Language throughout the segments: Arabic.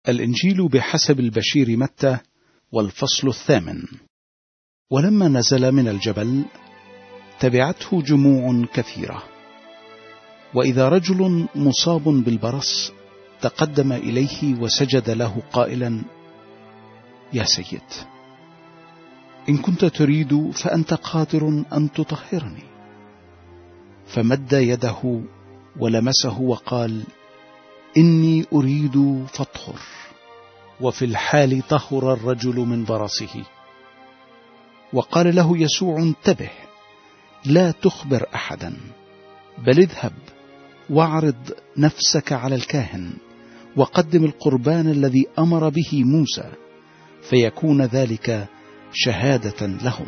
الإنجيل بحسب البشير متى، والفصل 8. ولما نزل من الجبل تبعته جموع كثيرة، وإذا رجل مصاب بالبرص تقدم إليه وسجد له قائلا: يا سيد، إن كنت تريد فأنت قادر أن تطهرني. فمد يده ولمسه وقال: إني أريد فاطهر. وفي الحال طهر الرجل من برصه. وقال له يسوع: انتبه، لا تخبر أحدا، بل اذهب واعرض نفسك على الكاهن، وقدم القربان الذي أمر به موسى، فيكون ذلك شهادة لهم.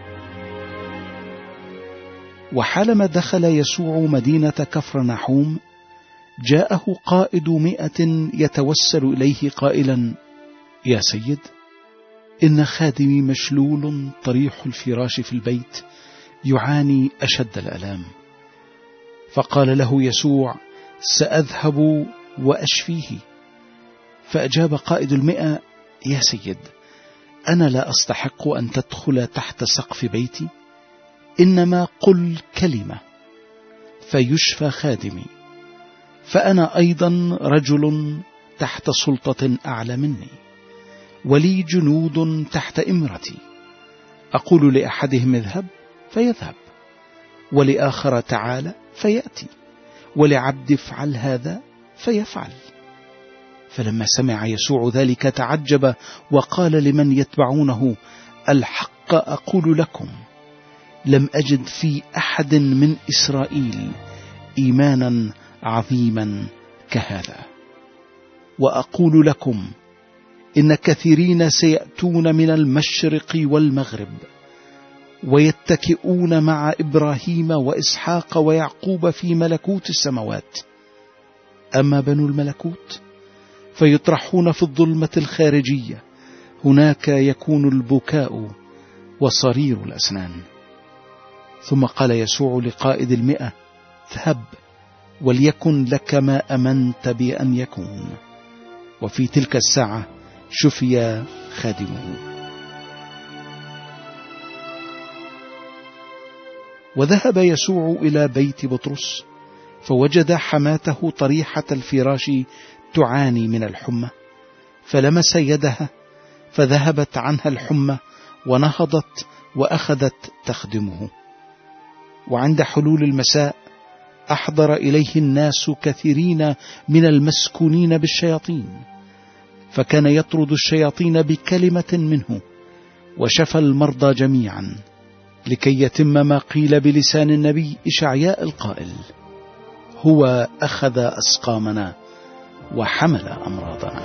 وحالما دخل يسوع مدينة كفرنحوم جاءه قائد 100 يتوسل إليه قائلا: يا سيد، إن خادمي مشلول طريح الفراش في البيت، يعاني أشد الآلام. فقال له يسوع: سأذهب وأشفيه. فأجاب قائد 100: يا سيد، أنا لا أستحق أن تدخل تحت سقف بيتي، إنما قل كلمة فيشفى خادمي، فأنا أيضا رجل تحت سلطة أعلى مني، ولي جنود تحت إمرتي، أقول لأحدهم اذهب فيذهب، ولآخر تعال فيأتي، ولعبد افعل هذا فيفعل. فلما سمع يسوع ذلك تعجب وقال لمن يتبعونه: الحق أقول لكم، لم أجد في أحد من إسرائيل إيمانا عظيما كهذا. وأقول لكم إن كثيرين سيأتون من المشرق والمغرب ويتكئون مع إبراهيم وإسحاق ويعقوب في ملكوت السماوات، أما بنو الملكوت فيطرحون في الظلمة الخارجية، هناك يكون البكاء وصرير الأسنان. ثم قال يسوع لقائد 100: اذهب وليكن لك ما أمنت بأن يكون. وفي تلك الساعة شفي خادمه. وذهب يسوع إلى بيت بطرس، فوجد حماته طريحة الفراش تعاني من الحمى، فلمس يدها فذهبت عنها الحمى، ونهضت وأخذت تخدمه. وعند حلول المساء أحضر إليه الناس كثيرين من المسكونين بالشياطين، فكان يطرد الشياطين بكلمة منه، وشفى المرضى جميعا، لكي يتم ما قيل بلسان النبي إشعياء القائل: هو أخذ أسقامنا وحمل أمراضنا.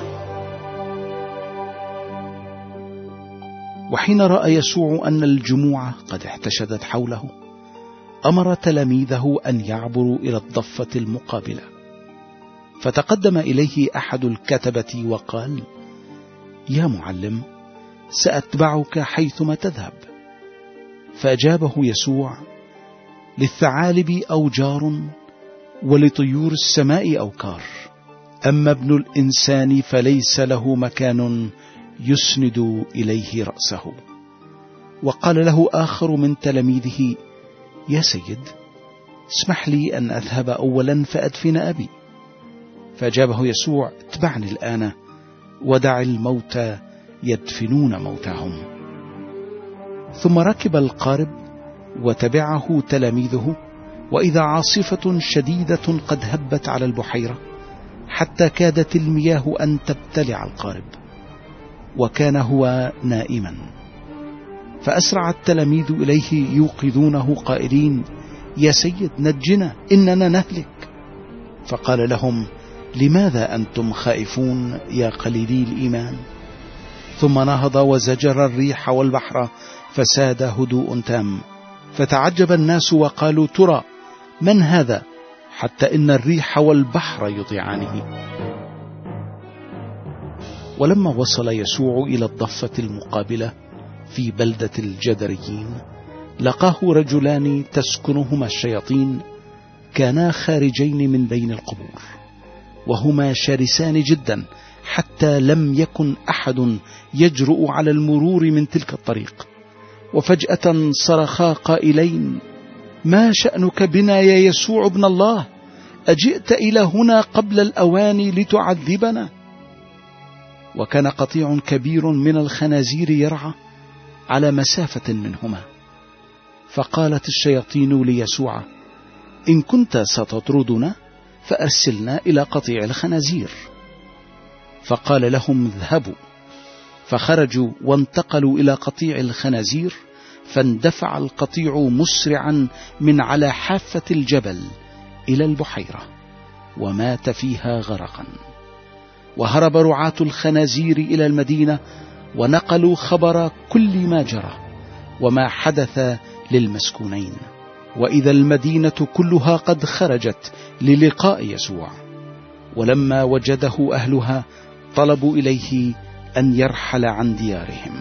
وحين رأى يسوع أن الجموع قد احتشدت حوله، أمر تلاميذه أن يعبروا إلى الضفة المقابلة. فتقدم إليه أحد الكتبة وقال: يا معلم، سأتبعك حيثما تذهب. فأجابه يسوع: للثعالب أوجار، ولطيور السماء أوكار، أما ابن الإنسان فليس له مكان يسند إليه رأسه. وقال له آخر من تلاميذه: يا سيد، اسمح لي أن أذهب أولا فأدفن أبي. فأجابه يسوع: اتبعني الآن، ودع الموتى يدفنون موتاهم. ثم ركب القارب وتبعه تلاميذه، وإذا عاصفة شديدة قد هبت على البحيرة، حتى كادت المياه أن تبتلع القارب، وكان هو نائما. فأسرع التلاميذ إليه يوقظونه قائلين: يا سيد، نجنا، إننا نهلك. فقال لهم: لماذا أنتم خائفون يا قليلي الإيمان؟ ثم نهض وزجر الريح والبحر، فساد هدوء تام. فتعجب الناس وقالوا: ترى من هذا، حتى إن الريح والبحر يطيعانه. ولما وصل يسوع إلى الضفة المقابلة في بلدة الجدريين، لقاه رجلان تسكنهما الشياطين، كانا خارجين من بين القبور، وهما شرسان جدا، حتى لم يكن أحد يجرؤ على المرور من تلك الطريق. وفجأة صرخا قائلين: ما شأنك بنا يا يسوع ابن الله؟ أجئت إلى هنا قبل الأوان لتعذبنا؟ وكان قطيع كبير من الخنازير يرعى على مسافة منهما. فقالت الشياطين ليسوع: إن كنت ستطردنا فأرسلنا إلى قطيع الخنازير. فقال لهم: اذهبوا. فخرجوا وانتقلوا إلى قطيع الخنازير، فاندفع القطيع مسرعا من على حافة الجبل إلى البحيرة، ومات فيها غرقا. وهرب رعاة الخنازير إلى المدينة، ونقلوا خبر كل ما جرى وما حدث للمسكونين. وإذا المدينة كلها قد خرجت للقاء يسوع. ولما وجده أهلها طلبوا إليه أن يرحل عن ديارهم.